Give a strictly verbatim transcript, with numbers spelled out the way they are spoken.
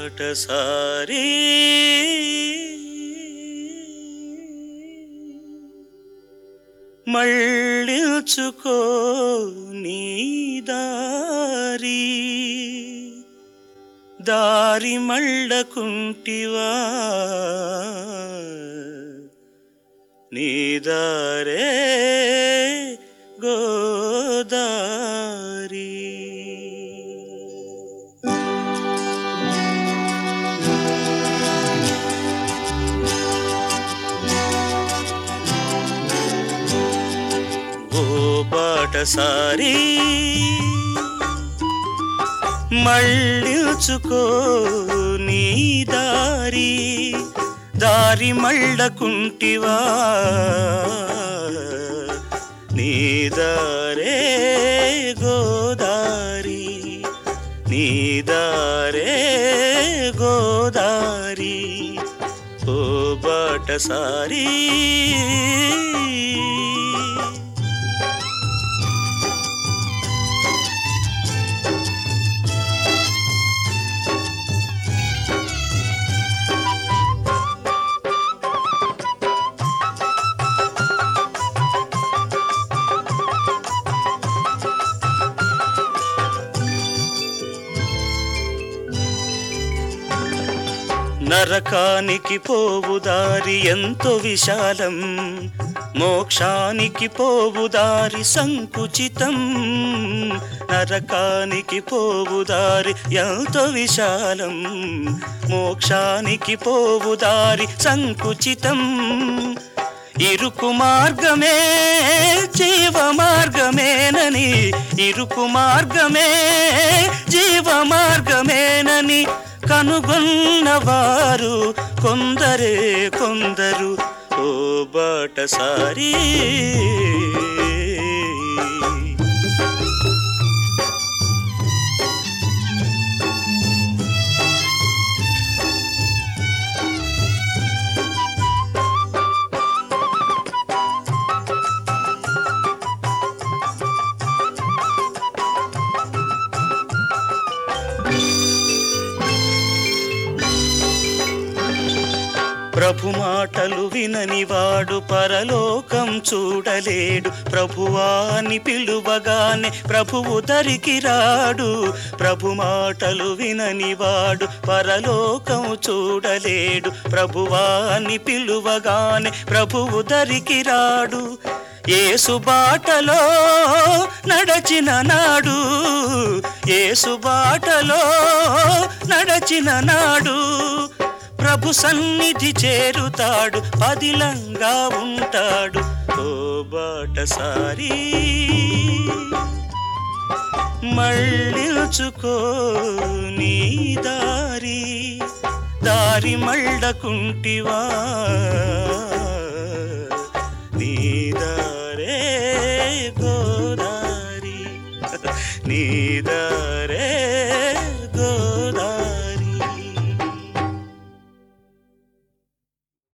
బాటసారి మళ్ళించుకో నీ దారి దారి మళ్ళకుంటివా నీ దారే గోదారి ఓ బాటసారి మళ్ళించుకో నీ దారి దారి మళ్ళకుంటివా నీ దారే గోదారి నీ దారే గోదారి ఓ బాటసారి నరకానికి పోవు దారి ఎంతో విశాలం మోక్షానికి పోవు దారి సంకుచితం నరకానికి పోవు దారి ఎంతో విశాలం మోక్షానికి పోవు దారి సంకుచితం ఇరుకు మార్గమే జీవ మార్గమేనని ఇరుకు మార్గమే జీవ మార్గమేనని కనుగొన్నవారు కొందరే కొందరు ఓ బాటసారి ప్రభు మాటలు విననివాడు పరలోకం చూడలేడు ప్రభువాని పిలువగానే ప్రభువు దరికి రాడు ప్రభు మాటలు విననివాడు పరలోకం చూడలేడు ప్రభువాని పిలువగానే ప్రభువు దరికి రాడు యేసు బాటలో నడచిన నాడు యేసు బాటలో నడచిన నాడు ప్రభు సన్నిధి చేరుతాడు పదిలంగా ఉంటాడు ఓ బాటసారి మళ్ళించుకో నీ దారి దారి మళ్ళకుంటివా